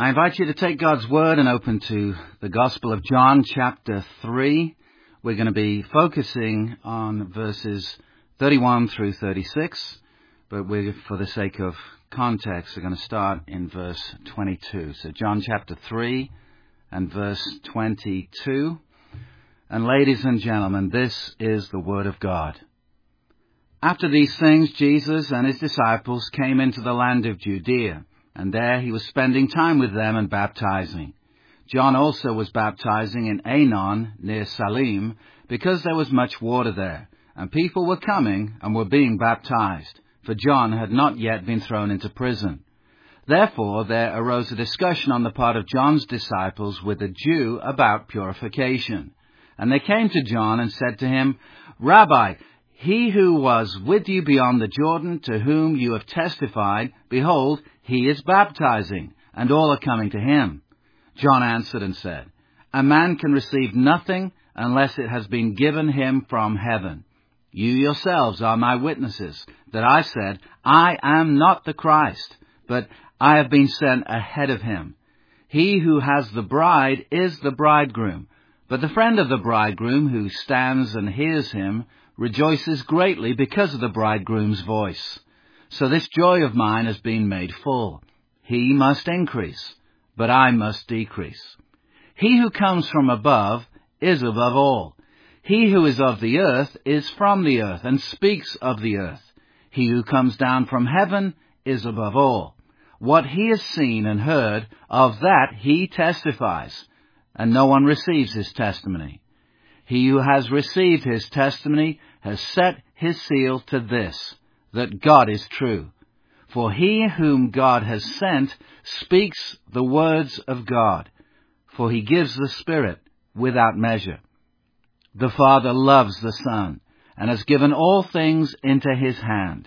I invite you to take God's Word and open to the Gospel of John, chapter 3. We're going to be focusing on verses 31 through 36, but for the sake of context, we're going to start in verse 22. So John chapter 3 and verse 22. And ladies and gentlemen, this is the Word of God. After these things, Jesus and his disciples came into the land of Judea, and there he was spending time with them and baptizing. John also was baptizing in Aenon near Salim, because there was much water there, and people were coming and were being baptized, for John had not yet been thrown into prison. Therefore there arose a discussion on the part of John's disciples with a Jew about purification. And they came to John and said to him, "Rabbi, he who was with you beyond the Jordan, to whom you have testified, behold, he is baptizing, and all are coming to him." John answered and said, "A man can receive nothing unless it has been given him from heaven. You yourselves are my witnesses, that I said, I am not the Christ, but I have been sent ahead of him. He who has the bride is the bridegroom, but the friend of the bridegroom who stands and hears him rejoices greatly because of the bridegroom's voice. So this joy of mine has been made full. He must increase, but I must decrease. He who comes from above is above all. He who is of the earth is from the earth and speaks of the earth. He who comes down from heaven is above all. What he has seen and heard, of that he testifies, and no one receives his testimony. He who has received his testimony has set his seal to this, that God is true. For he whom God has sent speaks the words of God, for he gives the Spirit without measure. The Father loves the Son, and has given all things into his hand.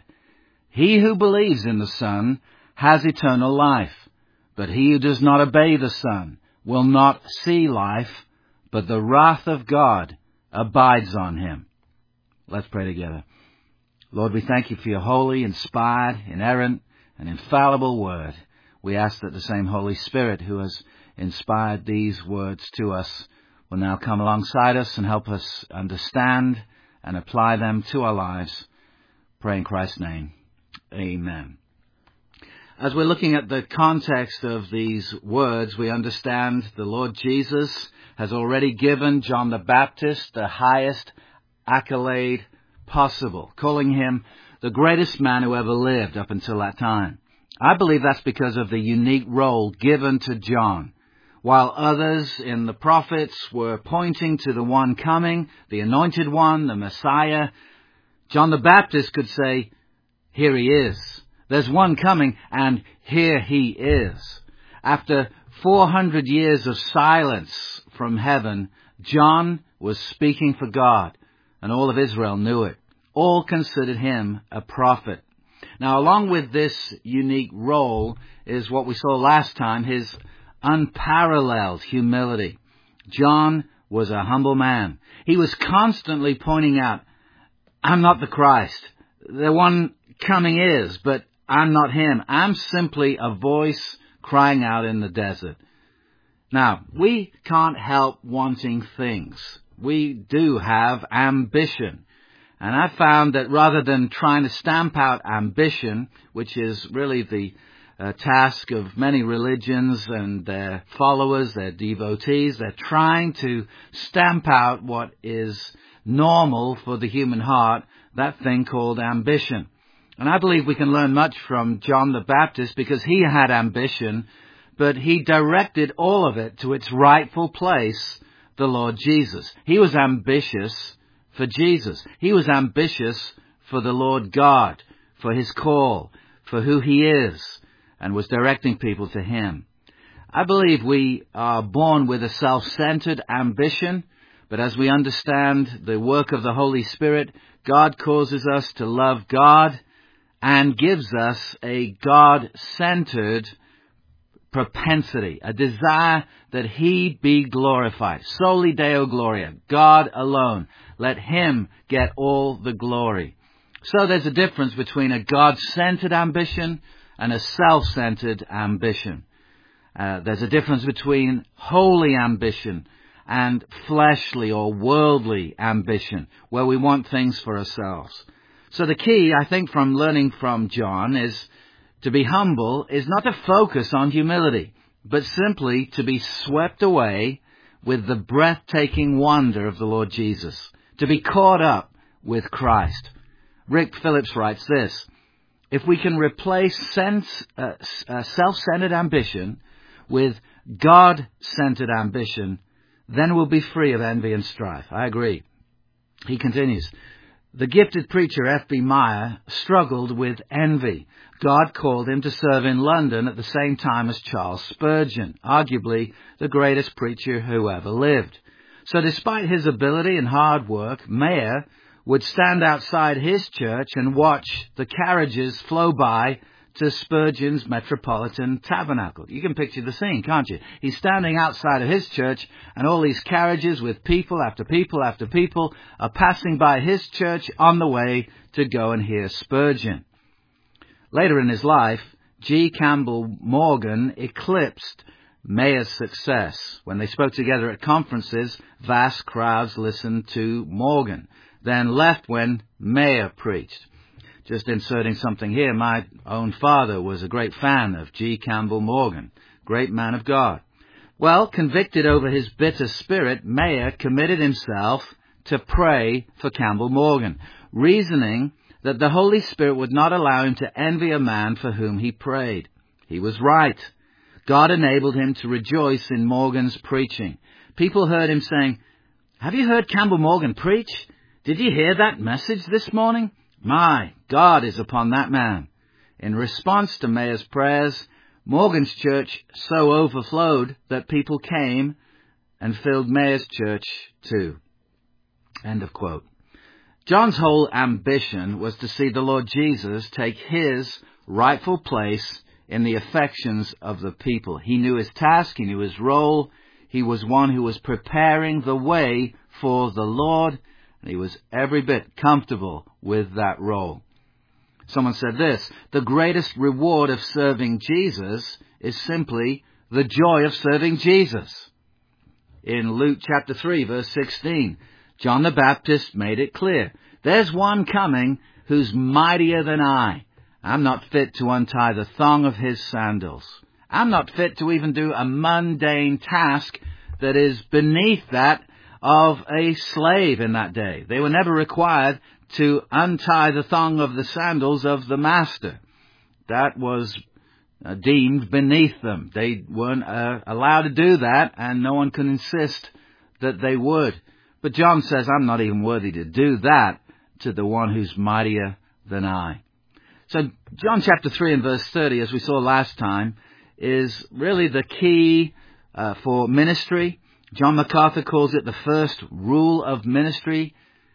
He who believes in the Son has eternal life, but he who does not obey the Son will not see life, but the wrath of God abides on him." Let's pray together. Lord, we thank you for your holy, inspired, inerrant, and infallible word. We ask that the same Holy Spirit who has inspired these words to us will now come alongside us and help us understand and apply them to our lives. Pray in Christ's name. Amen. As we're looking at the context of these words, we understand the Lord Jesus has already given John the Baptist the highest accolade possible, calling him the greatest man who ever lived up until that time. I believe that's because of the unique role given to John. While others in the prophets were pointing to the one coming, the anointed one, the Messiah, John the Baptist could say, "Here he is. There's one coming, and here he is." After 400 years of silence from heaven, John was speaking for God, and all of Israel knew it. All considered him a prophet. Now, along with this unique role is what we saw last time, his unparalleled humility. John was a humble man. He was constantly pointing out, "I'm not the Christ. The one coming is, but I'm not him. I'm simply a voice crying out in the desert." Now, we can't help wanting things. We do have ambition. And I found that rather than trying to stamp out ambition, which is really the task of many religions and their followers, their devotees, they're trying to stamp out what is normal for the human heart, that thing called ambition. And I believe we can learn much from John the Baptist because he had ambition, but he directed all of it to its rightful place, the Lord Jesus. He was ambitious for Jesus. He was ambitious for the Lord God, for his call, for who he is, and was directing people to him. I believe we are born with a self-centered ambition, but as we understand the work of the Holy Spirit, God causes us to love God and gives us a God-centered propensity, a desire that he be glorified. Soli Deo Gloria, God alone. Let him get all the glory. So there's a difference between a God-centered ambition and a self-centered ambition. There's a difference between holy ambition and fleshly or worldly ambition, where we want things for ourselves. So the key, I think, from learning from John is to be humble is not to focus on humility, but simply to be swept away with the breathtaking wonder of the Lord Jesus, to be caught up with Christ. Rick Phillips writes this: if we can replace self-centered ambition with God-centered ambition, then we'll be free of envy and strife. I agree. He continues, the gifted preacher F.B. Meyer struggled with envy. God called him to serve in London at the same time as Charles Spurgeon, arguably the greatest preacher who ever lived. So despite his ability and hard work, Meyer would stand outside his church and watch the carriages flow by to Spurgeon's Metropolitan Tabernacle. You can picture the scene, can't you? He's standing outside of his church, and all these carriages with people after people after people are passing by his church on the way to go and hear Spurgeon. Later in his life, G. Campbell Morgan eclipsed Meyer's success. When they spoke together at conferences, vast crowds listened to Morgan, then left when Meyer preached. Just inserting something here, my own father was a great fan of G. Campbell Morgan, great man of God. Well, convicted over his bitter spirit, Meyer committed himself to pray for Campbell Morgan, reasoning that the Holy Spirit would not allow him to envy a man for whom he prayed. He was right. God enabled him to rejoice in Morgan's preaching. People heard him saying, "Have you heard Campbell Morgan preach? Did you hear that message this morning? My, God is upon that man." In response to Meyer's prayers, Morgan's church so overflowed that people came and filled Meyer's church too. End of quote. John's whole ambition was to see the Lord Jesus take his rightful place in the affections of the people. He knew his task, he knew his role. He was one who was preparing the way for the Lord, and he was every bit comfortable with that role. Someone said this: the greatest reward of serving Jesus is simply the joy of serving Jesus. In Luke chapter 3, verse 16, John the Baptist made it clear, there's one coming who's mightier than I. I'm not fit to untie the thong of his sandals. I'm not fit to even do a mundane task that is beneath that of a slave in that day. They were never required to untie the thong of the sandals of the master. That was deemed beneath them. They weren't allowed to do that, and no one can insist that they would. But John says, I'm not even worthy to do that to the one who's mightier than I. So John chapter 3 and verse 30, as we saw last time, is really the key for ministry. John MacArthur calls it the first rule of ministry.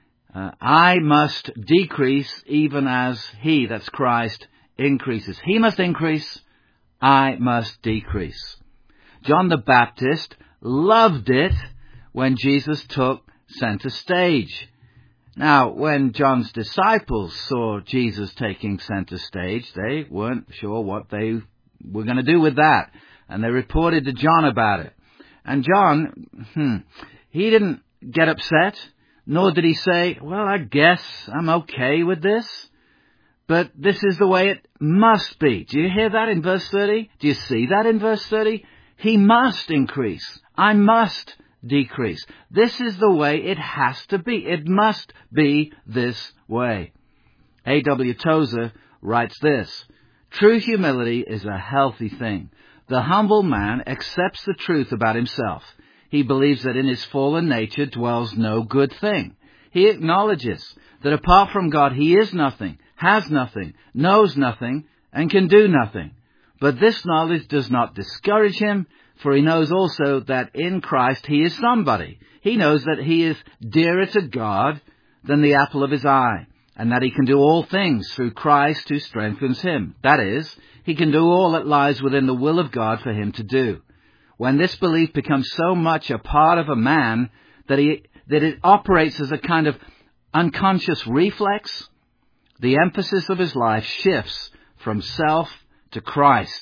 I must decrease even as he, that's Christ, increases. He must increase, I must decrease. John the Baptist loved it when Jesus took center stage. Now, when John's disciples saw Jesus taking center stage, they weren't sure what they were going to do with that, and they reported to John about it. And John, he didn't get upset, nor did he say, well, I guess I'm okay with this, but this is the way it must be. Do you hear that in verse 30? Do you see that in verse 30? He must increase. I must decrease. This is the way it has to be. It must be this way. A.W. Tozer writes this: true humility is a healthy thing. The humble man accepts the truth about himself. He believes that in his fallen nature dwells no good thing. He acknowledges that apart from God he is nothing, has nothing, knows nothing, and can do nothing. But this knowledge does not discourage him, for he knows also that in Christ he is somebody. He knows that he is dearer to God than the apple of his eye, and that he can do all things through Christ who strengthens him. That is, he can do all that lies within the will of God for him to do. When this belief becomes so much a part of a man that it operates as a kind of unconscious reflex, the emphasis of his life shifts from self to Christ,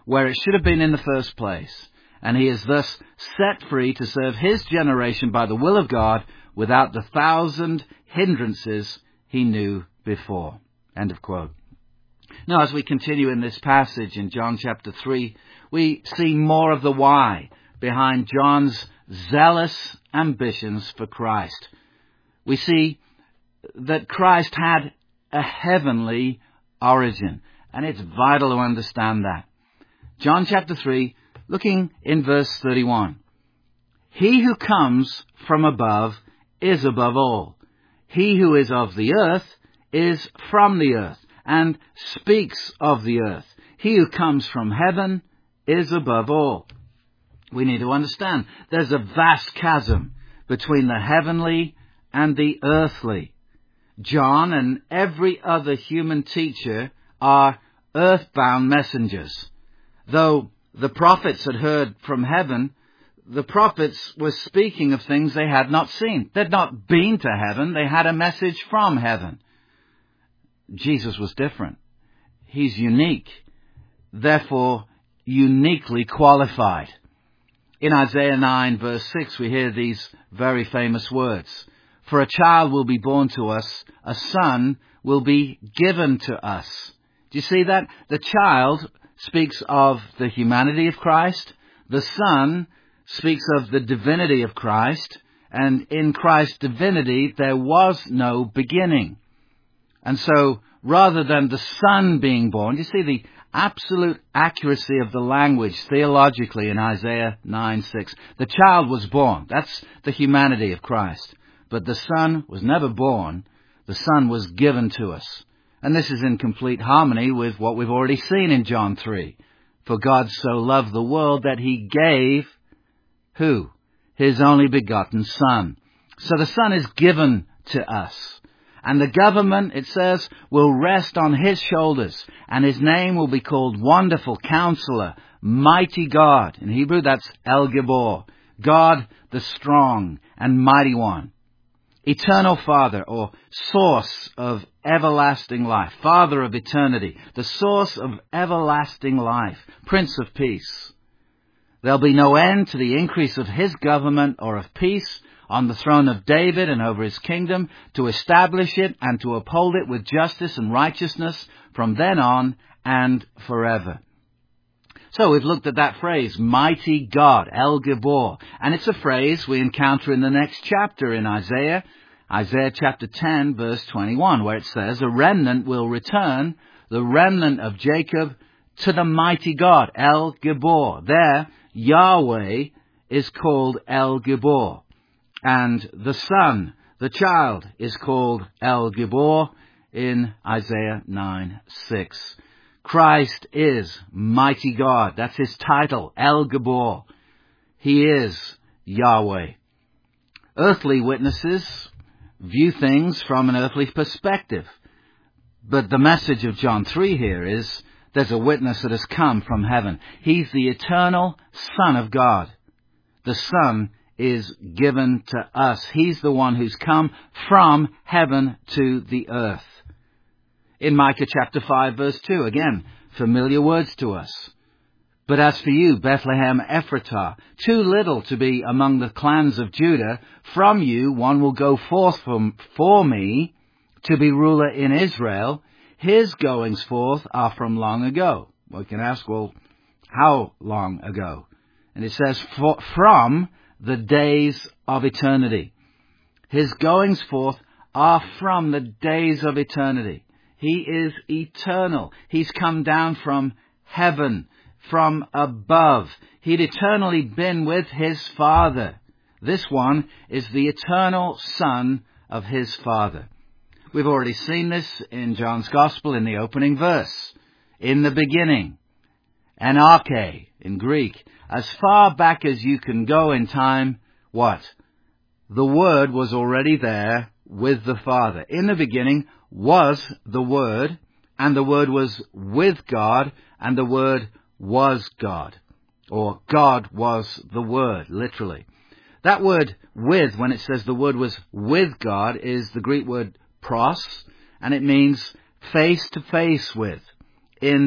where it should have been in the first place, and he is thus set free to serve his generation by the will of God without the 1,000 hindrances he knew before. End of quote. Now, as we continue in this passage in John chapter 3, we see more of the why behind John's zealous ambitions for Christ. We see that Christ had a heavenly origin, and it's vital to understand that. John chapter 3, looking in verse 31. He who comes from above is above all. He who is of the earth is from the earth, and speaks of the earth. He who comes from heaven is above all. We need to understand there's a vast chasm between the heavenly and the earthly. John and every other human teacher are earthbound messengers. Though the prophets had heard from heaven, the prophets were speaking of things they had not seen. They'd not been to heaven. They had a message from heaven. Jesus was different. He's unique, therefore uniquely qualified. In Isaiah 9 verse 6 we hear these very famous words. For a child will be born to us, a son will be given to us. Do you see that? The child speaks of the humanity of Christ. The son speaks of the divinity of Christ. And in Christ's divinity there was no beginning. And so, rather than the son being born, you see the absolute accuracy of the language theologically in Isaiah 9:6. The child was born. That's the humanity of Christ. But the son was never born. The son was given to us. And this is in complete harmony with what we've already seen in John 3. For God so loved the world that he gave, who? His only begotten Son. So the Son is given to us. And the government, it says, will rest on his shoulders, and his name will be called Wonderful Counselor, Mighty God. In Hebrew, that's El Gibor, God the Strong and Mighty One. Eternal Father, or Source of everlasting life, Father of eternity, the source of everlasting life, Prince of Peace. There'll be no end to the increase of his government or of peace on the throne of David and over his kingdom, to establish it and to uphold it with justice and righteousness from then on and forever. So we've looked at that phrase, Mighty God, El Gibor, and it's a phrase we encounter in the next chapter in Isaiah chapter 10, verse 21, where it says, a remnant will return, the remnant of Jacob, to the mighty God, El Gibor. There, Yahweh is called El Gibor. And the son, the child, is called El Gibor in Isaiah 9:6. Christ is mighty God. That's his title, El Gibor. He is Yahweh. Earthly witnesses view things from an earthly perspective. But the message of John 3 here is there's a witness that has come from heaven. He's the eternal Son of God. The Son is given to us. He's the one who's come from heaven to the earth. In Micah chapter 5 verse 2, again, familiar words to us. But as for you, Bethlehem Ephratah, too little to be among the clans of Judah, from you one will go forth for me to be ruler in Israel. His goings forth are from long ago. We can ask, well, how long ago? And it says, from the days of eternity. His goings forth are from the days of eternity. He is eternal. He's come down from heaven, from above. He'd eternally been with his Father. This one is the eternal Son of his Father. We've already seen this in John's Gospel in the opening verse. In the beginning, anarche in Greek, as far back as you can go in time, what? The Word was already there with the Father. In the beginning was the Word, and the Word was with God, and the Word was God. Or God was the Word, literally. That word with, when it says the Word was with God, is the Greek word pros, and it means face to face with, in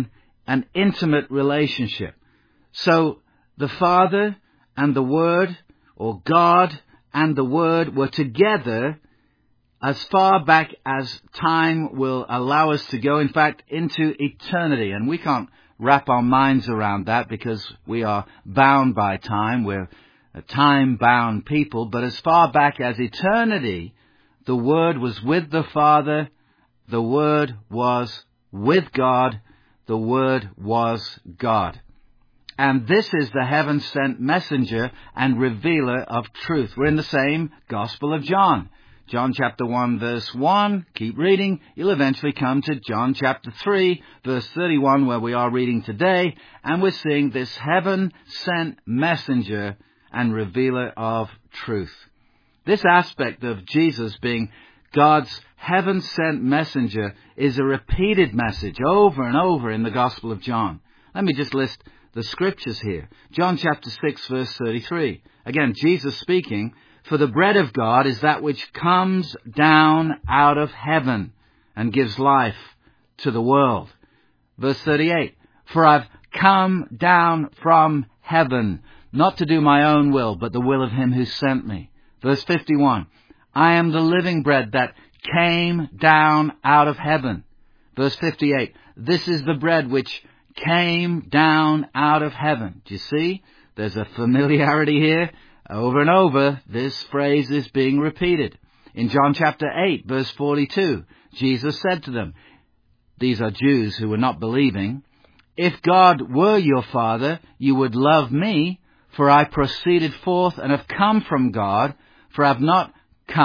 an intimate relationship. So the Father and the Word, or God and the Word, were together as far back as time will allow us to go, in fact, into eternity. And we can't wrap our minds around that because we are bound by time. We're a time-bound people. But as far back as eternity, the Word was with the Father, the Word was with God, the Word was God. And this is the heaven-sent messenger and revealer of truth. We're in the same Gospel of John. John chapter 1, verse 1. Keep reading. You'll eventually come to John chapter 3, verse 31, where we are reading today. And we're seeing this heaven-sent messenger and revealer of truth. This aspect of Jesus being God's heaven-sent messenger is a repeated message over and over in the Gospel of John. Let me just list the scriptures here. John chapter 6, verse 33. Again, Jesus speaking, "For the bread of God is that which comes down out of heaven and gives life to the world." Verse 38. "For I've come down from heaven, not to do my own will, but the will of him who sent me." Verse 51. "I am the living bread that came down out of heaven." Verse 58. "This is the bread which came down out of heaven." Do you see? There's a familiarity here. Over and over, this phrase is being repeated. In John chapter 8, verse 42, Jesus said to them, these are Jews who were not believing, "If God were your Father, you would love me, for I proceeded forth and have come from God, for I've not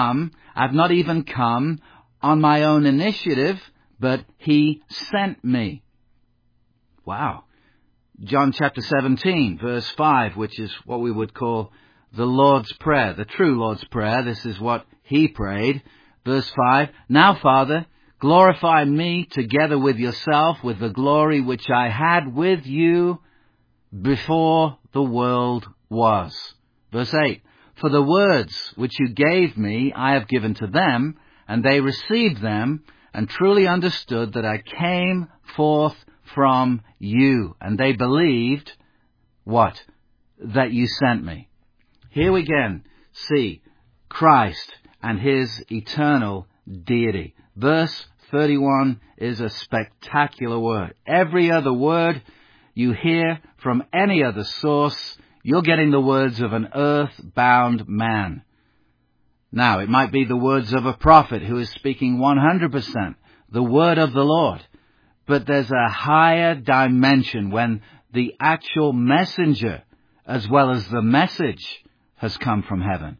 even come on my own initiative, but he sent me." Wow. John chapter 17, verse 5, which is what we would call the Lord's Prayer, the true Lord's Prayer. This is what he prayed. Verse 5, "Now, Father, glorify me together with yourself with the glory which I had with you before the world was." Verse 8, "For the words which you gave me I have given to them, and they received them, and truly understood that I came forth from you, and they believed," what? "That you sent me." Here we again see Christ and his eternal deity. Verse 31 is a spectacular word. Every other word you hear from any other source, you're getting the words of an earth-bound man. Now, it might be the words of a prophet who is speaking 100%, the word of the Lord. But there's a higher dimension when the actual messenger, as well as the message, has come from heaven.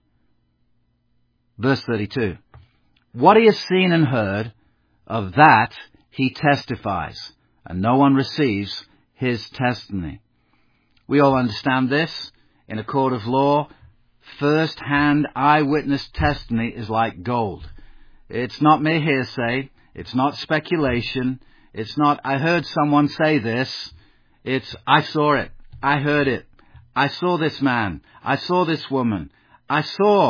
Verse 32. "What he has seen and heard, of that he testifies, and no one receives his testimony." We all understand this. In a court of law, first-hand eyewitness testimony is like gold. It's not mere hearsay. It's not speculation. It's not, "I heard someone say this." It's, "I saw it. I heard it. I saw this man. I saw this woman. I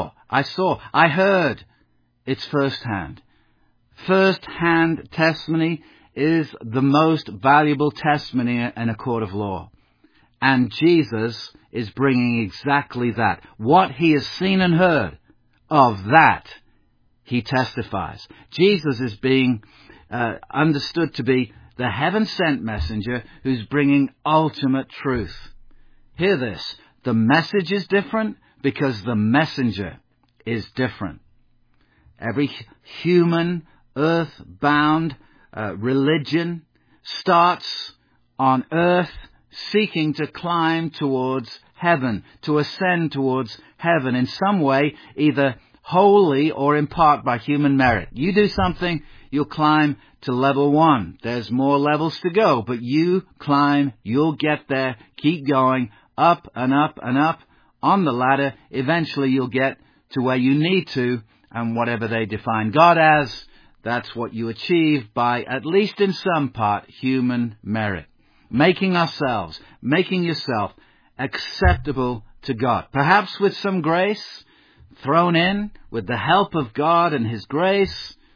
heard." It's first-hand. First-hand testimony is the most valuable testimony in a court of law. And Jesus is bringing exactly that. What he has seen and heard, of that he testifies. Jesus is being understood to be the heaven-sent messenger who's bringing ultimate truth. Hear this. The message is different because the messenger is different. Every human, earth-bound religion starts on earth seeking to climb towards heaven, to ascend towards heaven in some way, either wholly or in part by human merit. You do something, you'll climb to level 1. There's more levels to go, but you climb, you'll get there, keep going, up and up and up on the ladder. Eventually you'll get to where you need to, and whatever they define God as, that's what you achieve by, at least in some part, human merit. Making yourself acceptable to God. Perhaps with some grace thrown in, with the help of God and his grace,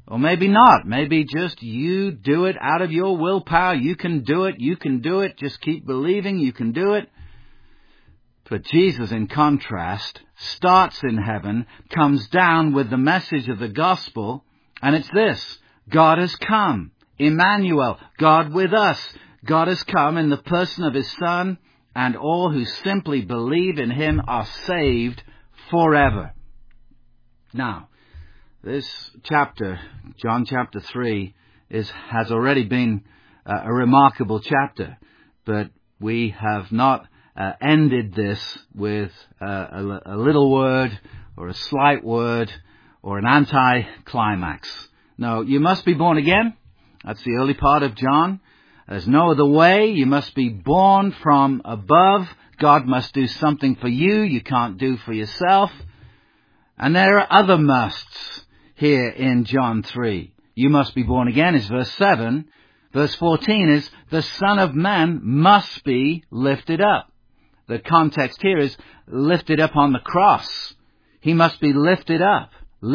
Or maybe not. Maybe just you do it out of your willpower. You can do it. You can do it. Just keep believing you can do it. But Jesus, in contrast, starts in heaven, comes down with the message of the gospel, and it's this: God has come. Emmanuel, God with us. God has come in the person of His Son, and all who simply believe in Him are saved forever. Now, this chapter, John chapter 3, has already been a remarkable chapter, but we have not ended this with a little word or a slight word or an anti-climax. No, you must be born again. That's the early part of John. There's no other way. You must be born from above. God must do something for you you can't do for yourself. And there are other musts here in John 3. You must be born again is verse 7. Verse 14 is the Son of Man must be lifted up. The context here is lifted up on the cross. He must be lifted up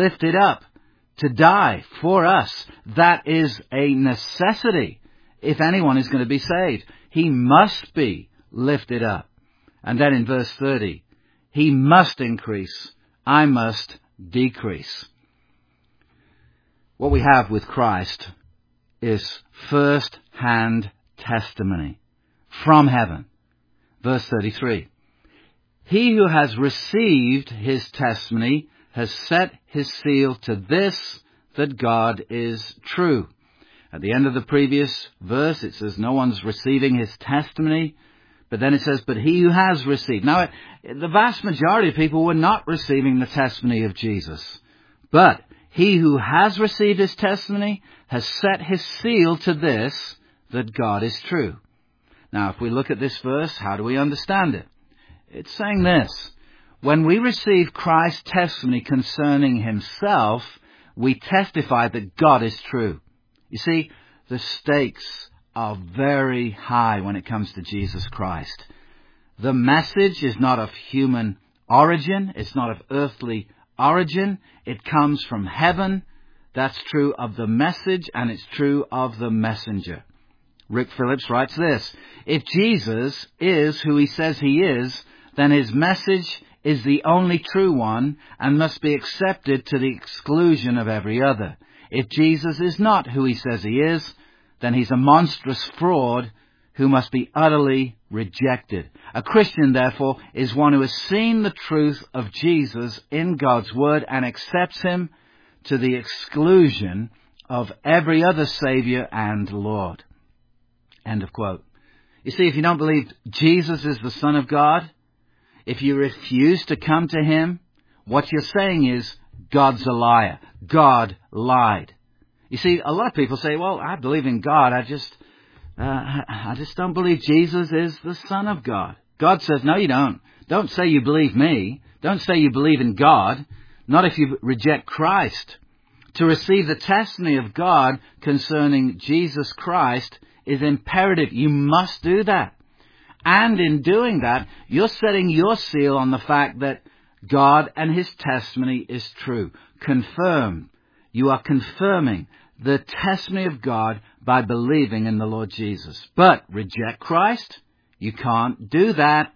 to die for us. That is a necessity if anyone is going to be saved. He must be lifted up. And then in verse 30, He must increase, I must decrease. What we have with Christ is first-hand testimony from heaven. Verse 33, He who has received His testimony has set His seal to this, that God is true. At the end of the previous verse, it says no one's receiving His testimony, but then it says, but he who has received. Now, the vast majority of people were not receiving the testimony of Jesus, but he who has received His testimony has set his seal to this, that God is true. Now, if we look at this verse, how do we understand it? It's saying this: when we receive Christ's testimony concerning Himself, we testify that God is true. You see, the stakes are very high when it comes to Jesus Christ. The message is not of human origin. It's not of earthly origin. It comes from heaven. That's true of the message, and it's true of the messenger. Rick Phillips writes this: if Jesus is who He says He is, then His message is the only true one and must be accepted to the exclusion of every other. If Jesus is not who He says He is, then He's a monstrous fraud who must be utterly rejected. A Christian, therefore, is one who has seen the truth of Jesus in God's Word and accepts Him to the exclusion of every other Savior and Lord. End of quote. You see, if you don't believe Jesus is the Son of God, if you refuse to come to Him, what you're saying is God's a liar. God lied. You see, a lot of people say, well, I believe in God. I just don't believe Jesus is the Son of God. God says, no, you don't. Don't say you believe me. Don't say you believe in God. Not if you reject Christ. To receive the testimony of God concerning Jesus Christ is imperative. You must do that. And in doing that, you're setting your seal on the fact that God and His testimony is true. Confirm. You are confirming the testimony of God by believing in the Lord Jesus. But reject Christ? You can't do that.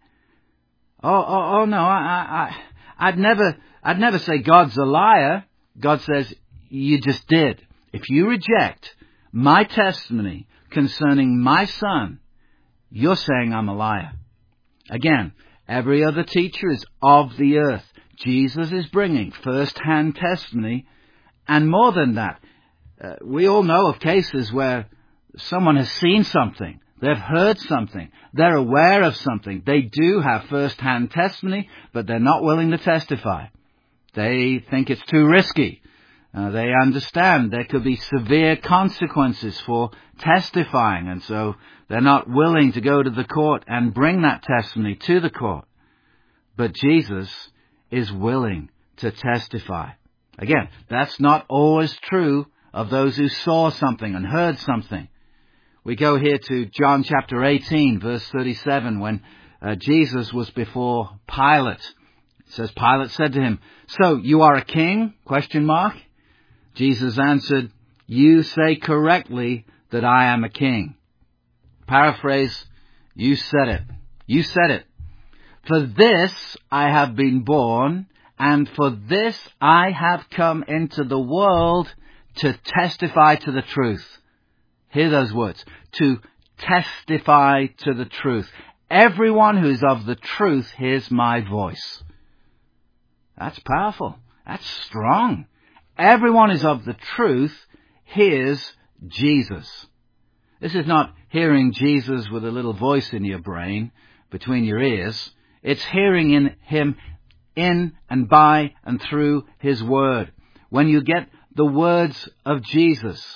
Oh no, I'd never say God's a liar. God says, you just did. If you reject my testimony concerning my Son, you're saying I'm a liar. Again, every other teacher is of the earth. Jesus is bringing first-hand testimony. And more than that, we all know of cases where someone has seen something. They've heard something. They're aware of something. They do have first-hand testimony, but they're not willing to testify. They think it's too risky. They understand there could be severe consequences for testifying, and so they're not willing to go to the court and bring that testimony to the court. But Jesus is willing to testify. Again, that's not always true of those who saw something and heard something. We go here to John chapter 18, verse 37, when Jesus was before Pilate. It says, Pilate said to him, "So you are a king?" ? Jesus answered, "You say correctly that I am a king." Paraphrase, you said it. You said it. For this I have been born, and for this I have come into the world to testify to the truth. Hear those words. To testify to the truth. Everyone who is of the truth hears my voice. That's powerful. That's strong. Everyone who is of the truth hears Jesus. This is not hearing Jesus with a little voice in your brain, between your ears. It's hearing in him in and by and through his word. When you get the words of Jesus,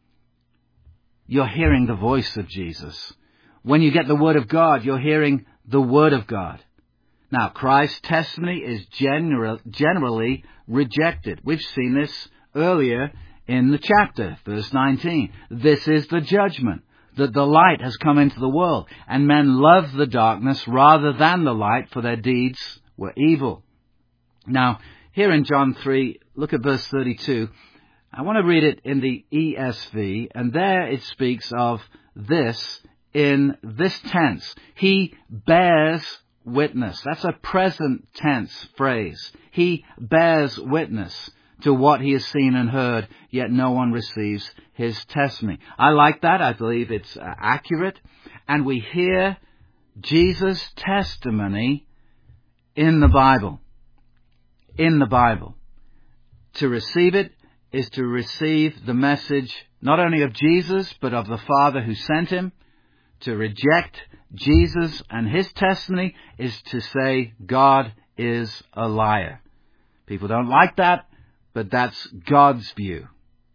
you're hearing the voice of Jesus. When you get the word of God, you're hearing the word of God. Now, Christ's testimony is generally rejected. We've seen this earlier in the chapter, verse 19. This is the judgment, that the light has come into the world, and men love the darkness rather than the light, for their deeds were evil. Now, here in John 3, look at verse 32. I want to read it in the ESV, and there it speaks of this in this tense. He bears witness. That's a present tense phrase. He bears witness to what he has seen and heard, yet no one receives his testimony. I like that. I believe it's accurate. And we hear Jesus' testimony in the Bible. In the Bible. To receive it is to receive the message not only of Jesus, but of the Father who sent him. To reject Jesus and his testimony is to say God is a liar. People don't like that, but that's God's view.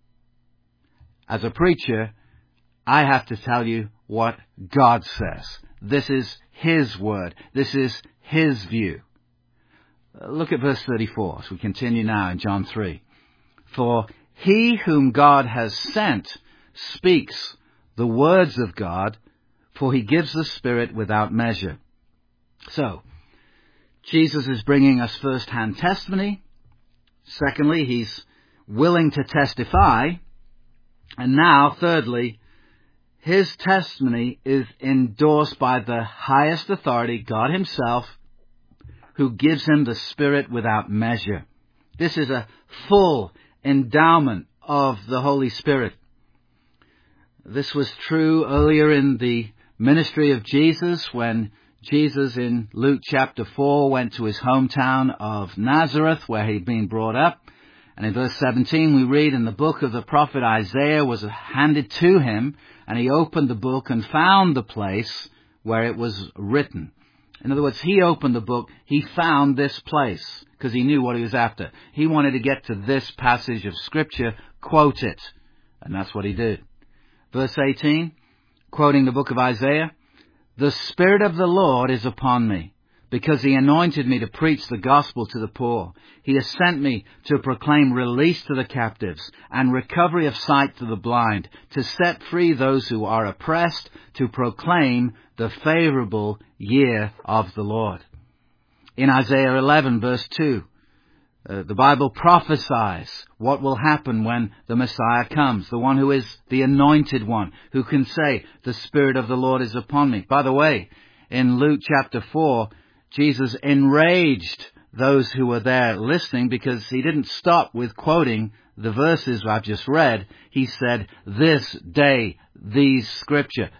As a preacher, I have to tell you what God says. This is his word. This is his view. Look at verse 34 as we continue now in John 3. For he whom God has sent speaks the words of God, for he gives the Spirit without measure. So, Jesus is bringing us first-hand testimony. Secondly, he's willing to testify. And now, thirdly, his testimony is endorsed by the highest authority, God himself, who gives him the Spirit without measure. This is a full endowment of the Holy Spirit. This was true earlier in the ministry of Jesus, when Jesus in Luke chapter 4 went to his hometown of Nazareth, where he'd been brought up. And in verse 17 we read, in the book of the prophet Isaiah was handed to him, and he opened the book and found the place where it was written. In other words, he opened the book, he found this place, because he knew what he was after. He wanted to get to this passage of Scripture, quote it, and that's what he did. Verse 18, quoting the book of Isaiah, the Spirit of the Lord is upon me, because he anointed me to preach the gospel to the poor. He has sent me to proclaim release to the captives and recovery of sight to the blind, to set free those who are oppressed, to proclaim the favorable year of the Lord. In Isaiah 11, verse 2, the Bible prophesies what will happen when the Messiah comes, the one who is the anointed one, who can say, the Spirit of the Lord is upon me. By the way, in Luke chapter 4, Jesus enraged those who were there listening, because he didn't stop with quoting the verses I've just read. He said, this day, this scripture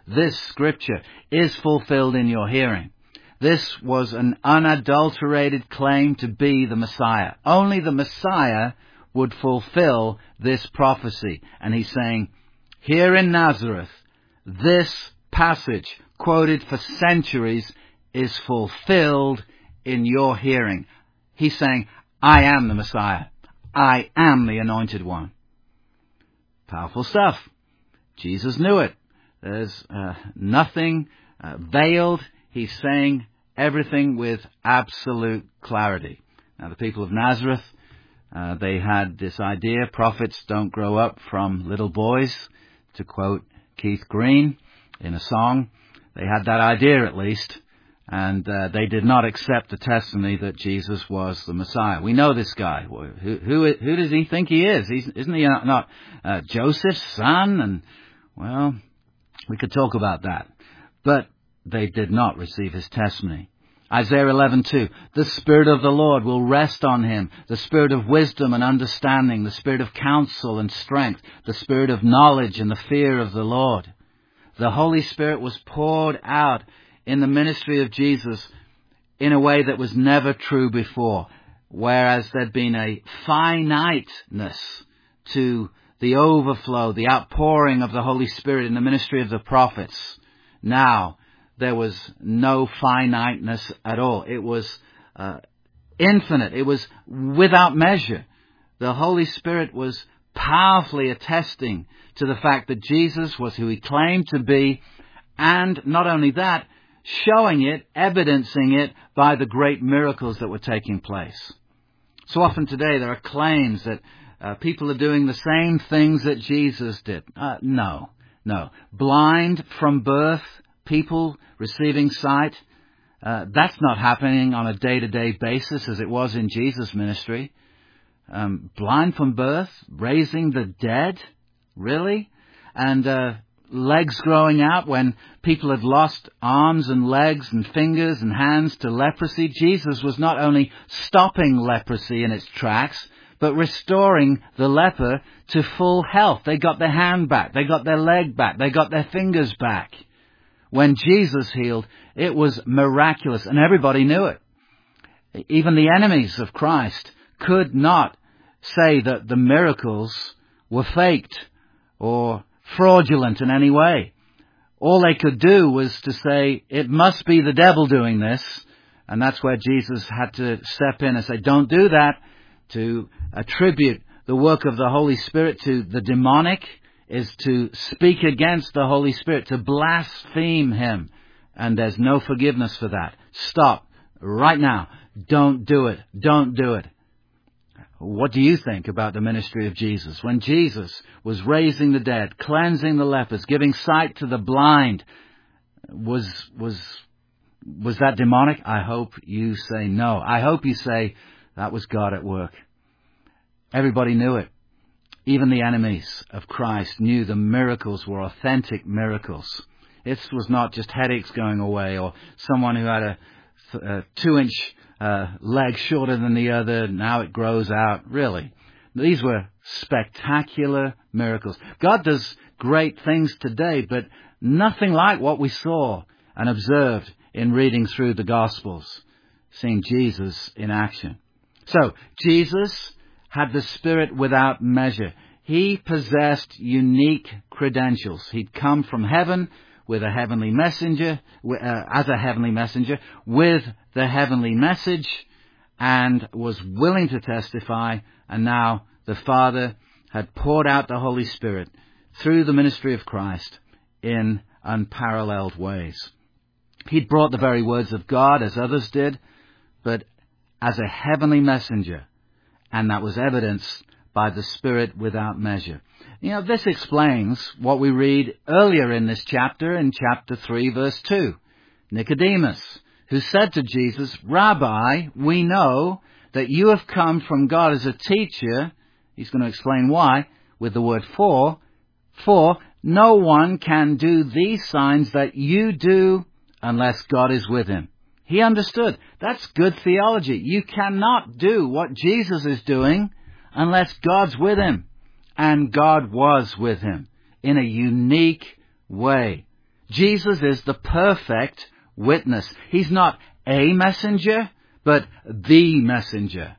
is fulfilled in your hearing. This was an unadulterated claim to be the Messiah. Only the Messiah would fulfill this prophecy. And he's saying, here in Nazareth, this passage, quoted for centuries, is fulfilled in your hearing. He's saying, I am the Messiah. I am the anointed one. Powerful stuff. Jesus knew it. There's nothing veiled. He's saying everything with absolute clarity. Now, the people of Nazareth, they had this idea, prophets don't grow up from little boys, to quote Keith Green in a song. They had that idea, at least. And they did not accept the testimony that Jesus was the Messiah. We know this guy. Who does he think he is? Isn't he not Joseph's son? And, well, we could talk about that. But they did not receive his testimony. Isaiah 11:2, the Spirit of the Lord will rest on him, the Spirit of wisdom and understanding, the Spirit of counsel and strength, the Spirit of knowledge and the fear of the Lord. The Holy Spirit was poured out in the ministry of Jesus in a way that was never true before, whereas there'd been a finiteness to the overflow, the outpouring of the Holy Spirit in the ministry of the prophets. Now, there was no finiteness at all. It was infinite. It was without measure. The Holy Spirit was powerfully attesting to the fact that Jesus was who he claimed to be, and not only that, showing it, evidencing it by the great miracles that were taking place. So often today there are claims that people are doing the same things that Jesus did. No. Blind from birth, people receiving sight, that's not happening on a day-to-day basis as it was in Jesus' ministry. Blind from birth, raising the dead, really? And legs growing out when people had lost arms and legs and fingers and hands to leprosy. Jesus was not only stopping leprosy in its tracks, but restoring the leper to full health. They got their hand back, they got their leg back, they got their fingers back. When Jesus healed, it was miraculous, and everybody knew it. Even the enemies of Christ could not say that the miracles were faked or fraudulent in any way. All they could do was to say, it must be the devil doing this, and that's where Jesus had to step in and say, don't do that. To attribute the work of the Holy Spirit to the demonic is to speak against the Holy Spirit, to blaspheme him, and there's no forgiveness for that. Stop right now. Don't do it. Don't do it. What do you think about the ministry of Jesus? When Jesus was raising the dead, cleansing the lepers, giving sight to the blind, was that demonic? I hope you say no. I hope you say that was God at work. Everybody knew it. Even the enemies of Christ knew the miracles were authentic miracles. It was not just headaches going away or someone who had a 2-inch leg shorter than the other, now it grows out. Really. These were spectacular miracles. God does great things today, but nothing like what we saw and observed in reading through the Gospels, seeing Jesus in action. So, Jesus had the Spirit without measure. He possessed unique credentials. He'd come from heaven with a heavenly messenger, as a heavenly messenger, with the heavenly message, and was willing to testify, and now the Father had poured out the Holy Spirit through the ministry of Christ in unparalleled ways. He'd brought the very words of God as others did, but as a heavenly messenger, and that was evidenced by the Spirit without measure. You know, this explains what we read earlier in this chapter, in chapter 3, verse 2. Nicodemus, who said to Jesus, Rabbi, we know that you have come from God as a teacher. He's going to explain why with the word for no one can do these signs that you do unless God is with him. He understood. That's good theology. You cannot do what Jesus is doing unless God's with him. And God was with him in a unique way. Jesus is the perfect witness. He's not a messenger, but the messenger.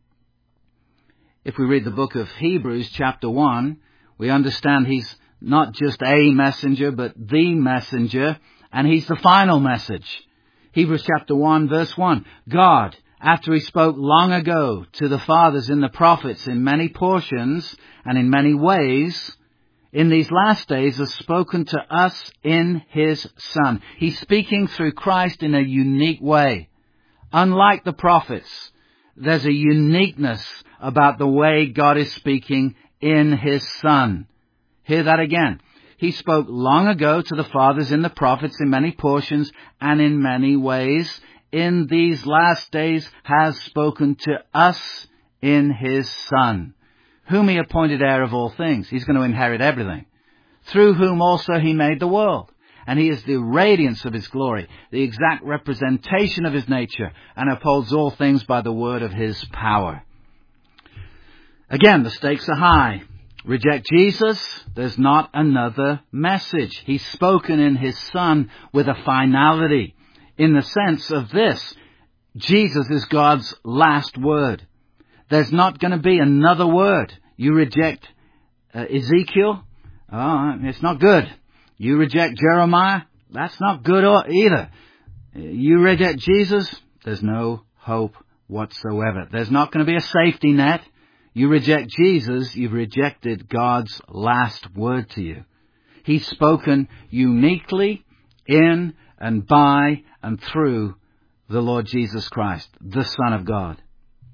If we read the book of Hebrews, chapter 1, we understand he's not just a messenger, but the messenger, and he's the final message. Hebrews chapter 1, verse 1. God, after he spoke long ago to the fathers in the prophets in many portions and in many ways, in these last days has spoken to us in his Son. He's speaking through Christ in a unique way. Unlike the prophets, there's a uniqueness about the way God is speaking in his Son. Hear that again. He spoke long ago to the fathers in the prophets in many portions and in many ways. In these last days has spoken to us in his Son, whom he appointed heir of all things. He's going to inherit everything. Through whom also he made the world. And he is the radiance of his glory, the exact representation of his nature, and upholds all things by the word of his power. Again, the stakes are high. Reject Jesus, there's not another message. He's spoken in his Son with a finality. In the sense of this, Jesus is God's last word. There's not going to be another word. You reject Ezekiel, it's not good. You reject Jeremiah, that's not good either. You reject Jesus, there's no hope whatsoever. There's not going to be a safety net. You reject Jesus, you've rejected God's last word to you. He's spoken uniquely in and by and through the Lord Jesus Christ, the Son of God.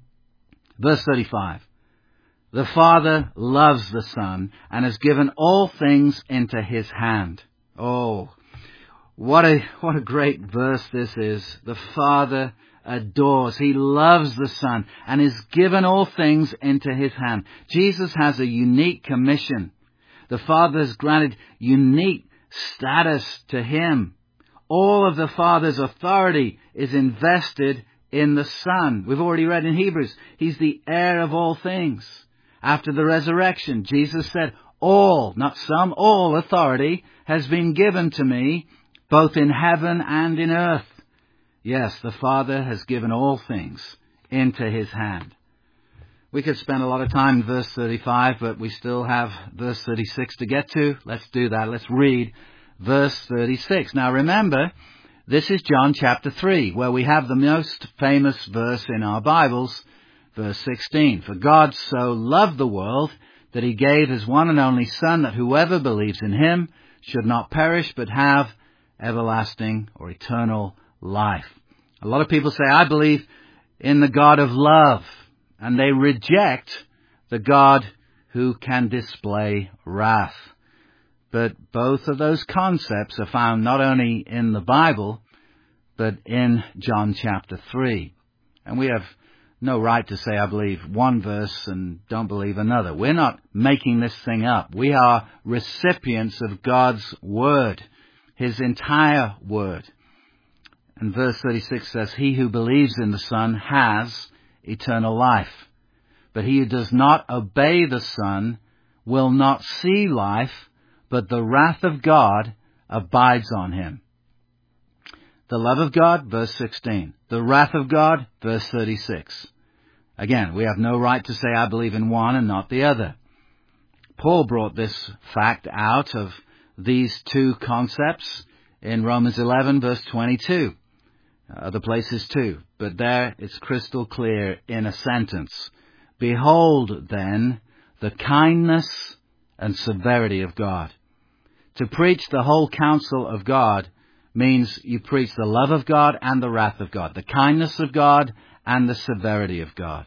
Verse 35. The Father loves the Son and has given all things into his hand. Oh, what a great verse this is. The Father adores. He loves the Son and has given all things into his hand. Jesus has a unique commission. The Father has granted unique status to him. All of the Father's authority is invested in the Son. We've already read in Hebrews, he's the heir of all things. After the resurrection, Jesus said, all, not some, all authority has been given to me, both in heaven and in earth. Yes, the Father has given all things into his hand. We could spend a lot of time in verse 35, but we still have verse 36 to get to. Let's do that. Let's read verse 36. Now remember, this is John chapter 3, where we have the most famous verse in our Bibles, verse 16. For God so loved the world that he gave his one and only Son, that whoever believes in him should not perish but have everlasting or eternal life. A lot of people say, I believe in the God of love, and they reject the God who can display wrath. But both of those concepts are found not only in the Bible, but in John chapter 3. And we have no right to say, I believe one verse and don't believe another. We're not making this thing up. We are recipients of God's Word, his entire Word. And verse 36 says, he who believes in the Son has eternal life. But he who does not obey the Son will not see life, but the wrath of God abides on him. The love of God, verse 16. The wrath of God, verse 36. Again, we have no right to say, I believe in one and not the other. Paul brought this fact out of these two concepts in Romans 11, verse 22. Other places too, but there it's crystal clear in a sentence. Behold, then, the kindness and severity of God. To preach the whole counsel of God means you preach the love of God and the wrath of God, the kindness of God and the severity of God.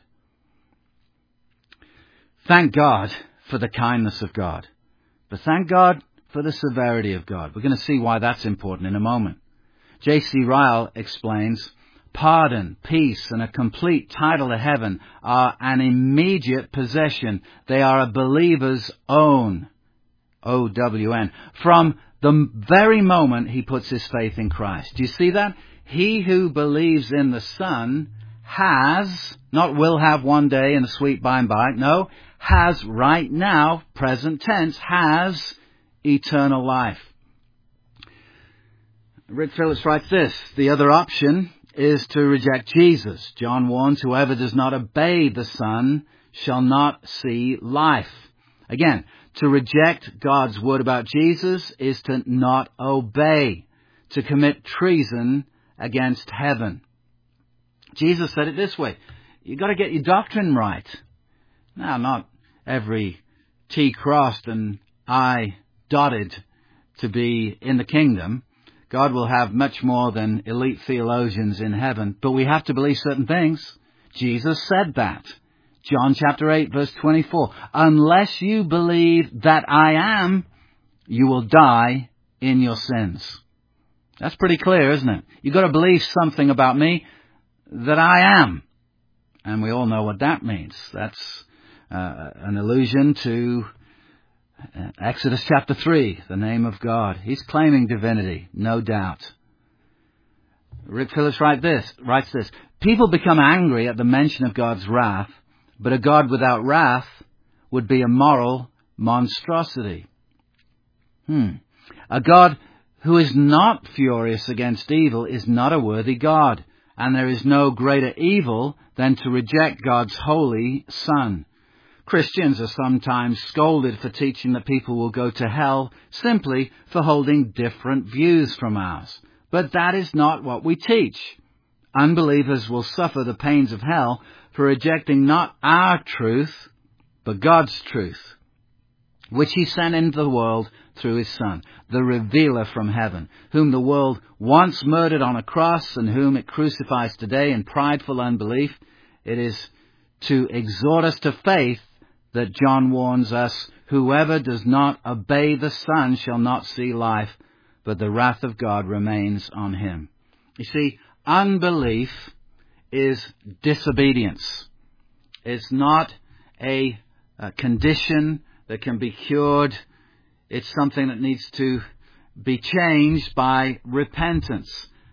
Thank God for the kindness of God, but thank God for the severity of God. We're going to see why that's important in a moment. J.C. Ryle explains, pardon, peace, and a complete title to heaven are an immediate possession. They are a believer's own, O-W-N, from the very moment he puts his faith in Christ. Do you see that? He who believes in the Son has, not will have one day in the sweet by and by, no, has right now, present tense, has eternal life. Rick Phillips writes this, the other option is to reject Jesus. John warns, whoever does not obey the Son shall not see life. Again, to reject God's word about Jesus is to not obey, to commit treason against heaven. Jesus said it this way, you've got to get your doctrine right. Now, not every T crossed and I dotted to be in the kingdom. God will have much more than elite theologians in heaven, but we have to believe certain things. Jesus said that. John chapter 8, verse 24. Unless you believe that I am, you will die in your sins. That's pretty clear, isn't it? You've got to believe something about me that I am. And we all know what that means. That's an allusion to Exodus chapter 3, the name of God. He's claiming divinity, no doubt. Rick Phillips writes this, people become angry at the mention of God's wrath, but a God without wrath would be a moral monstrosity. A God who is not furious against evil is not a worthy God, and there is no greater evil than to reject God's holy Son. Christians are sometimes scolded for teaching that people will go to hell simply for holding different views from ours. But that is not what we teach. Unbelievers will suffer the pains of hell for rejecting not our truth, but God's truth, which He sent into the world through His Son, the revealer from heaven, whom the world once murdered on a cross and whom it crucifies today in prideful unbelief. It is to exhort us to faith that John warns us, whoever does not obey the Son shall not see life, but the wrath of God remains on him. You see, unbelief is disobedience. It's not a condition that can be cured. It's something that needs to be changed by repentance.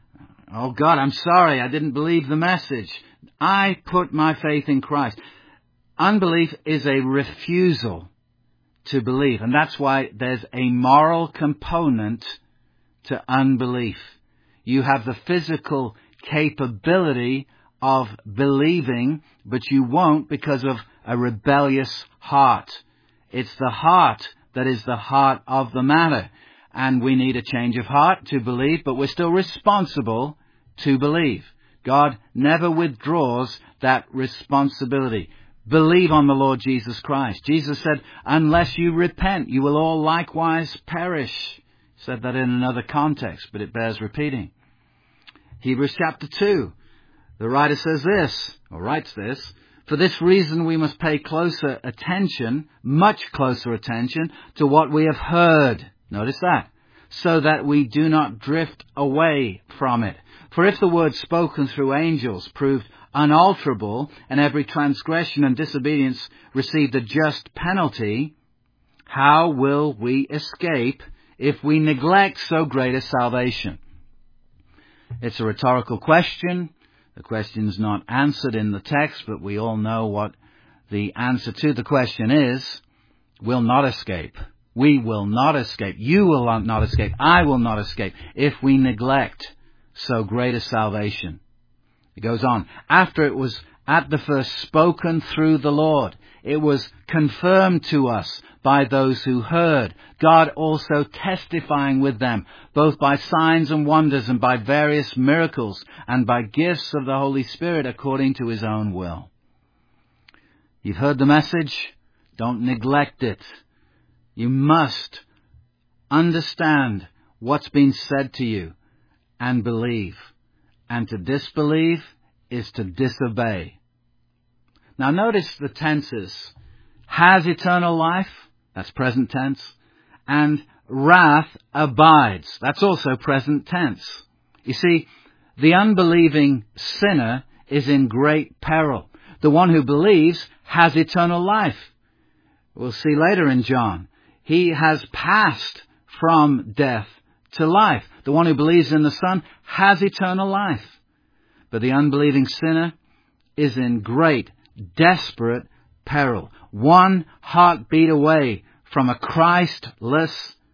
Oh God, I'm sorry, I didn't believe the message. I put my faith in Christ. Unbelief is a refusal to believe, and that's why there's a moral component to unbelief. You have the physical capability of believing, but you won't because of a rebellious heart. It's the heart that is the heart of the matter. And we need a change of heart to believe, but we're still responsible to believe. God never withdraws that responsibility. Believe on the Lord Jesus Christ. Jesus said, unless you repent, you will all likewise perish. He said that in another context, but it bears repeating. Hebrews chapter 2, the writer says this, or writes this, for this reason we must pay closer attention, much closer attention, to what we have heard. Notice that. So that we do not drift away from it. For if the word spoken through angels proved unalterable, and every transgression and disobedience received a just penalty, how will we escape if we neglect so great a salvation? It's a rhetorical question. The question's not answered in the text, but we all know what the answer to the question is. Will not escape. We will not escape. You will not escape. I will not escape if we neglect so great a salvation. It goes on. After it was at the first spoken through the Lord, it was confirmed to us by those who heard, God also testifying with them, both by signs and wonders and by various miracles and by gifts of the Holy Spirit according to His own will. You've heard the message. Don't neglect it. You must understand what's been said to you and believe. And to disbelieve is to disobey. Now notice the tenses. Has eternal life, that's present tense, and wrath abides, that's also present tense. You see, the unbelieving sinner is in great peril. The one who believes has eternal life. We'll see later in John. He has passed from death to life. The one who believes in the Son has eternal life. But the unbelieving sinner is in great, desperate peril. One heartbeat away from a Christless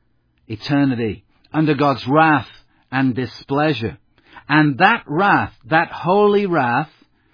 eternity under God's wrath and displeasure. And that wrath, that holy wrath,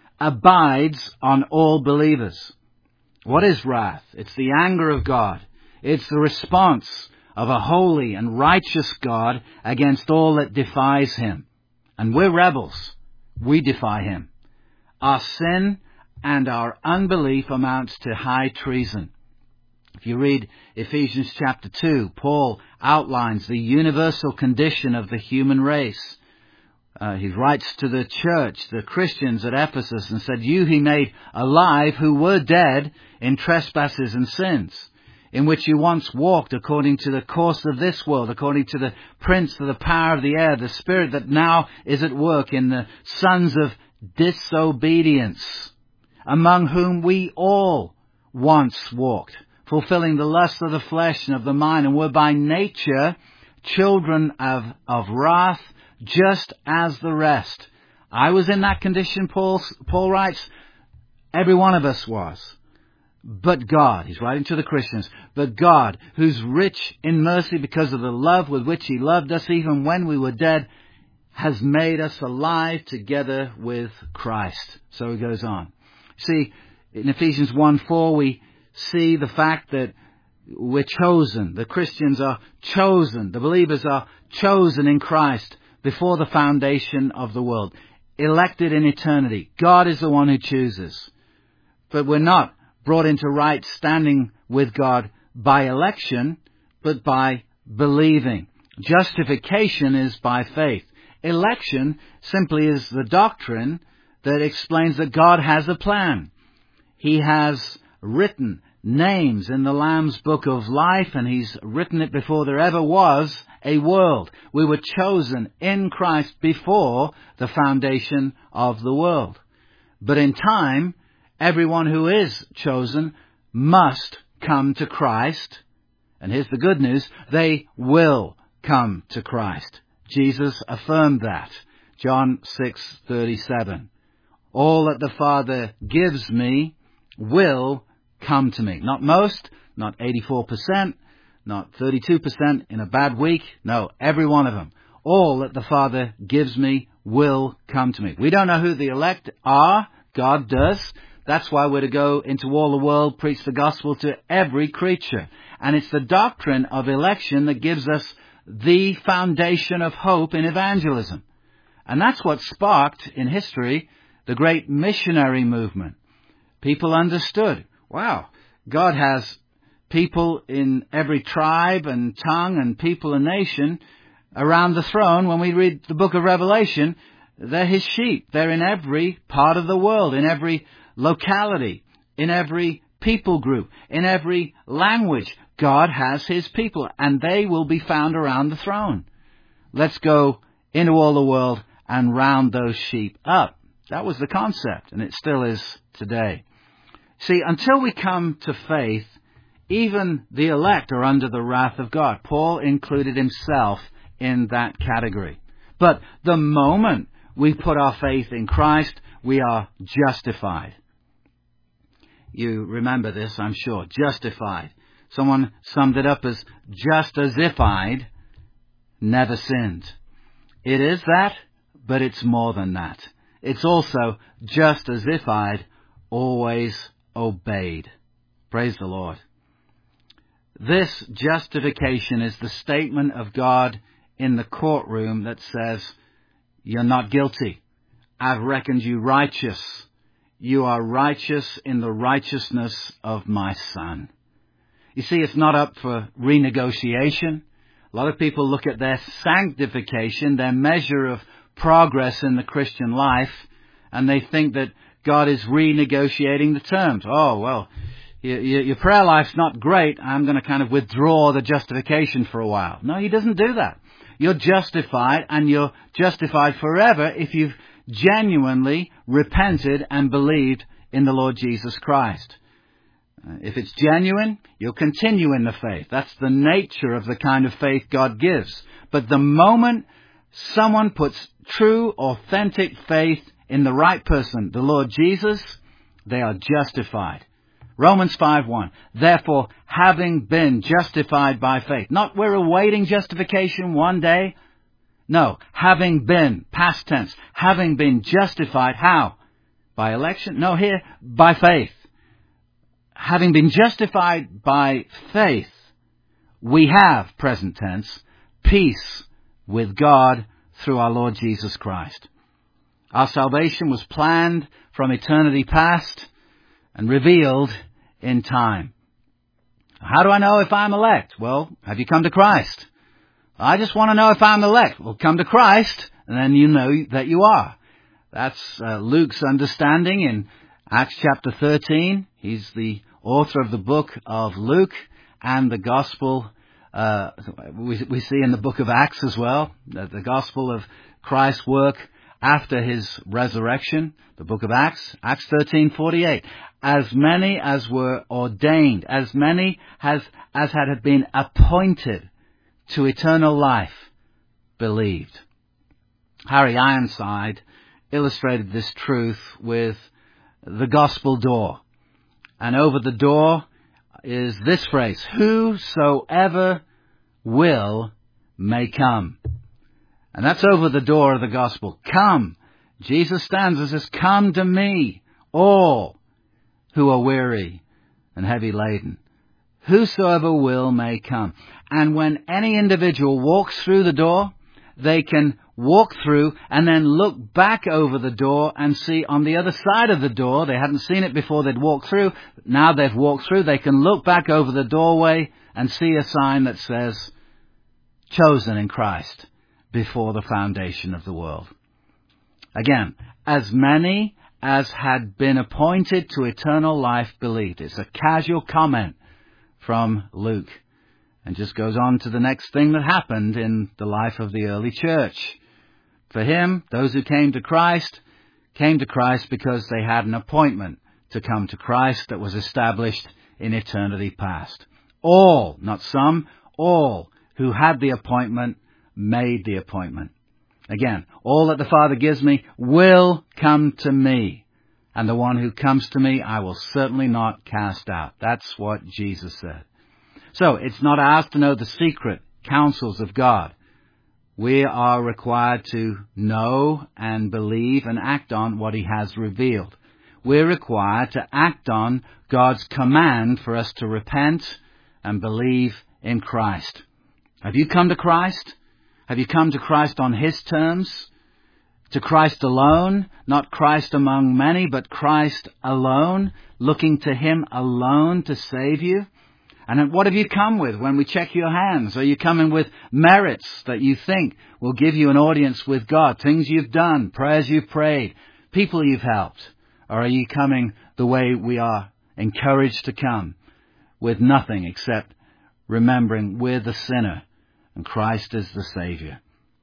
abides on all believers. What is wrath? It's the anger of God. It's the response of a holy and righteous God against all that defies Him. And we're rebels. We defy Him. Our sin and our unbelief amounts to high treason. If you read Ephesians chapter 2, Paul outlines the universal condition of the human race. He writes to the church, the Christians at Ephesus, and said, you He made alive who were dead in trespasses and sins, in which you once walked according to the course of this world, according to the prince of the power of the air, the spirit that now is at work in the sons of disobedience, among whom we all once walked, fulfilling the lusts of the flesh and of the mind, and were by nature children of wrath, just as the rest. I was in that condition, Paul writes. Every one of us was. But God, he's writing to the Christians, but God, who's rich in mercy because of the love with which he loved us even when we were dead, has made us alive together with Christ. So he goes on. See, in Ephesians 1:4, we see the fact that we're chosen. The Christians are chosen. The believers are chosen in Christ before the foundation of the world. Elected in eternity. God is the one who chooses. But we're not brought into right standing with God by election, but by believing. Justification is by faith. Election simply is the doctrine that explains that God has a plan. He has written names in the Lamb's book of life, and he's written it before there ever was a world. We were chosen in Christ before the foundation of the world. But in time, everyone who is chosen must come to Christ. And here's the good news. They will come to Christ. Jesus affirmed that. John 6:37. All that the Father gives me will come to me. Not most, not 84%, not 32% in a bad week. No, every one of them. All that the Father gives me will come to me. We don't know who the elect are. God does. That's why we're to go into all the world, preach the gospel to every creature. And it's the doctrine of election that gives us the foundation of hope in evangelism. And that's what sparked in history the great missionary movement. People understood, wow, God has people in every tribe and tongue and people and nation around the throne. When we read the book of Revelation, they're his sheep. They're in every part of the world, in every locality, in every people group, in every language. God has his people, and they will be found around the throne. Let's go into all the world and round those sheep up. That was the concept, and it still is today. See, until we come to faith, even the elect are under the wrath of God. Paul included himself in that category. But the moment we put our faith in Christ, we are justified. You remember this, I'm sure. Justified. Someone summed it up as just as if I'd never sinned. It is that, but it's more than that. It's also just as if I'd always obeyed. Praise the Lord. This justification is the statement of God in the courtroom that says, you're not guilty. I've reckoned you righteous. You are righteous in the righteousness of my Son. You see, it's not up for renegotiation. A lot of people look at their sanctification, their measure of progress in the Christian life, and they think that God is renegotiating the terms. Oh, well, your prayer life's not great. I'm going to kind of withdraw the justification for a while. No, he doesn't do that. You're justified, and you're justified forever if you've genuinely repented and believed in the Lord Jesus Christ. If it's genuine, you'll continue in the faith. That's the nature of the kind of faith God gives. But the moment someone puts true, authentic faith in the right person, the Lord Jesus, they are justified. Romans 5:1. Therefore, having been justified by faith. Not we're awaiting justification one day. No, having been, past tense, having been justified. How? By election? No, here, by faith. Having been justified by faith, we have, present tense, peace with God through our Lord Jesus Christ. Our salvation was planned from eternity past and revealed in time. How do I know if I'm elect? Well, have you come to Christ? I just want to know if I'm elect. Well, come to Christ, and then you know that you are. That's Luke's understanding in Acts chapter 13. He's the author of the book of Luke, and the gospel we see in the book of Acts as well, the gospel of Christ's work after his resurrection, the book of Acts, Acts 13:48. As many as were ordained, as many as had been appointed to eternal life, believed. Harry Ironside illustrated this truth with the gospel door. And over the door is this phrase, whosoever will may come. And that's over the door of the gospel. Come. Jesus stands and says, come to me, all who are weary and heavy laden. Whosoever will may come. And when any individual walks through the door, they can walk through and then look back over the door and see on the other side of the door. They hadn't seen it before they'd walked through. Now they've walked through. They can look back over the doorway and see a sign that says, chosen in Christ before the foundation of the world. Again, as many as had been appointed to eternal life believed. It's a casual comment from Luke. And just goes on to the next thing that happened in the life of the early church. For him, those who came to Christ because they had an appointment to come to Christ that was established in eternity past. All, not some, all who had the appointment made the appointment. Again, all that the Father gives me will come to me. And the one who comes to me, I will certainly not cast out. That's what Jesus said. So, it's not ours to know the secret counsels of God. We are required to know and believe and act on what he has revealed. We're required to act on God's command for us to repent and believe in Christ. Have you come to Christ? Have you come to Christ on his terms? To Christ alone, not Christ among many, but Christ alone, looking to him alone to save you? And what have you come with when we check your hands? Are you coming with merits that you think will give you an audience with God? Things you've done, prayers you've prayed, people you've helped? Or are you coming the way we are encouraged to come, with nothing except remembering we're the sinner and Christ is the Savior?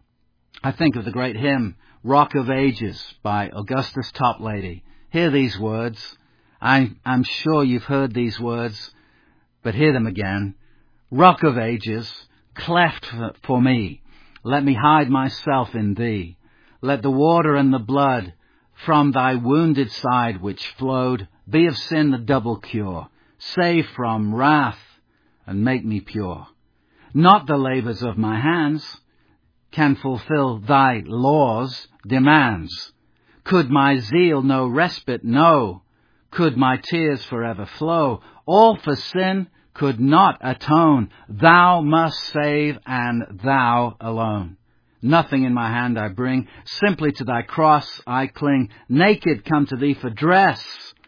I think of the great hymn, Rock of Ages by Augustus Toplady. Hear these words. I'm sure you've heard these words, but hear them again. Rock of Ages, cleft for me, let me hide myself in thee. Let the water and the blood from thy wounded side which flowed be of sin the double cure. Save from wrath and make me pure. Not the labours of my hands can fulfill thy law's demands. Could my zeal no respite know? Could my tears forever flow? All for sin could not atone. Thou must save, and thou alone. Nothing in my hand I bring, simply to thy cross I cling. Naked come to thee for dress,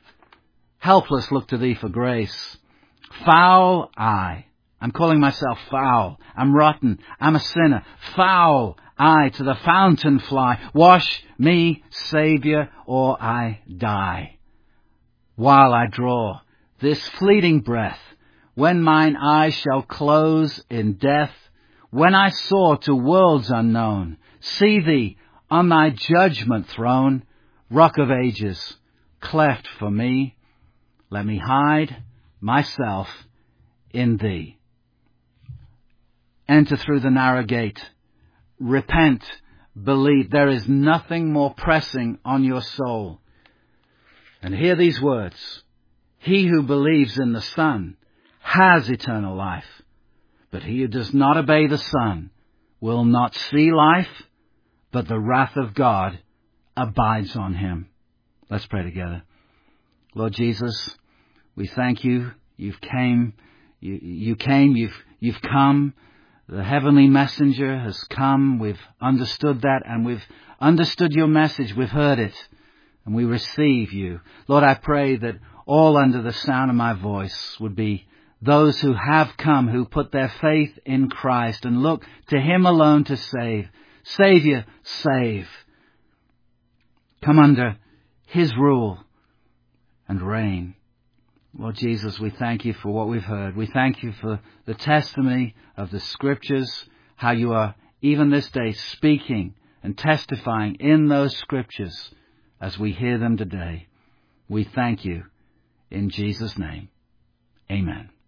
helpless look to thee for grace. Foul I'm calling myself foul. I'm rotten. I'm a sinner. Foul I to the fountain fly. Wash me, Saviour, or I die. While I draw this fleeting breath, when mine eyes shall close in death, when I soar to worlds unknown, see thee on thy judgment throne, Rock of Ages, cleft for me, let me hide myself in thee. Enter through the narrow gate. Repent, believe. There is nothing more pressing on your soul. And hear these words. He who believes in the Son has eternal life. But he who does not obey the Son will not see life, but the wrath of God abides on him. Let's pray together. Lord Jesus, we thank you. You've come. The heavenly messenger has come. We've understood that, and we've understood your message. We've heard it, and we receive you. Lord, I pray that all under the sound of my voice would be those who have come, who put their faith in Christ and look to him alone to save. Savior, save. Come under his rule and reign. Lord Jesus, we thank you for what we've heard. We thank you for the testimony of the Scriptures, how you are even this day speaking and testifying in those Scriptures as we hear them today. We thank you in Jesus' name. Amen.